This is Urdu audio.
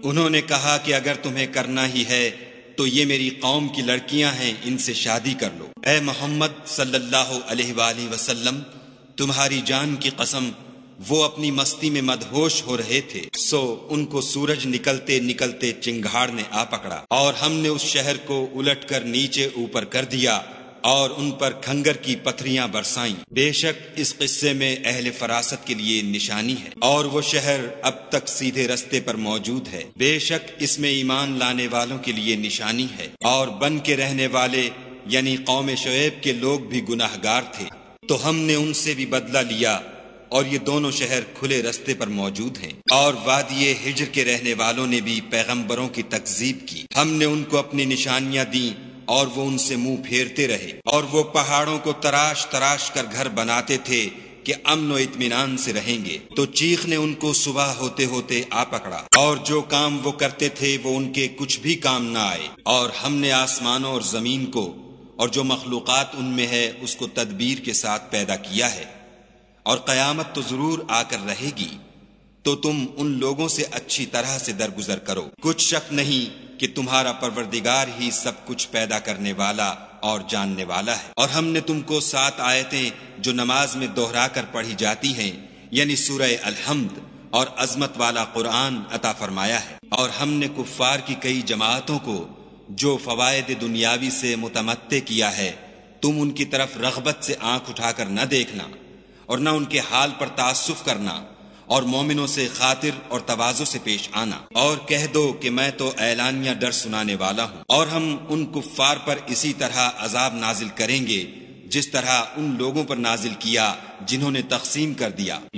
انہوں نے کہا کہ اگر تمہیں کرنا ہی ہے تو یہ میری قوم کی لڑکیاں ہیں، ان سے شادی کر لو۔ اے محمد صلی اللہ علیہ وآلہ وسلم، تمہاری جان کی قسم وہ اپنی مستی میں مدہوش ہو رہے تھے، سو ان کو سورج نکلتے نکلتے چنگھاڑ نے آ پکڑا، اور ہم نے اس شہر کو الٹ کر نیچے اوپر کر دیا اور ان پر کھنگر کی پتھریاں برسائیں۔ بے شک اس قصے میں اہل فراست کے لیے نشانی ہے، اور وہ شہر اب تک سیدھے رستے پر موجود ہے۔ بے شک اس میں ایمان لانے والوں کے لیے نشانی ہے، اور بن کے رہنے والے یعنی قوم شعیب کے لوگ بھی گناہگار تھے، تو ہم نے ان سے بھی بدلہ لیا، اور یہ دونوں شہر کھلے رستے پر موجود ہیں۔ اور وادی ہجر کے رہنے والوں نے بھی پیغمبروں کی تکذیب کی، ہم نے ان کو اپنی نشانیاں دیں اور وہ ان سے منہ پھیرتے رہے، اور وہ پہاڑوں کو تراش تراش کر گھر بناتے تھے کہ امن و اطمینان سے رہیں گے، تو چیخ نے ان کو صبح ہوتے ہوتے آ پکڑا، اور جو کام وہ کرتے تھے وہ ان کے کچھ بھی کام نہ آئے۔ اور ہم نے آسمانوں اور زمین کو اور جو مخلوقات ان میں ہے اس کو تدبیر کے ساتھ پیدا کیا ہے، اور قیامت تو ضرور آ کر رہے گی، تو تم ان لوگوں سے اچھی طرح سے درگزر کرو۔ کچھ شک نہیں کہ تمہارا پروردگار ہی سب کچھ پیدا کرنے والا اور جاننے والا ہے۔ اور ہم نے تم کو 7 آیتیں جو نماز میں دہرا کر پڑھی جاتی ہیں، یعنی سورہ الحمد اور عظمت والا قرآن عطا فرمایا ہے، اور ہم نے کفار کی کئی جماعتوں کو جو فوائد دنیاوی سے متمتع کیا ہے، تم ان کی طرف رغبت سے آنکھ اٹھا کر نہ دیکھنا اور نہ ان کے حال پر تعسف کرنا، اور مومنوں سے خاطر اور تواضع سے پیش آنا، اور کہہ دو کہ میں تو اعلانیہ ڈر سنانے والا ہوں، اور ہم ان کفار پر اسی طرح عذاب نازل کریں گے جس طرح ان لوگوں پر نازل کیا جنہوں نے تقسیم کر دیا۔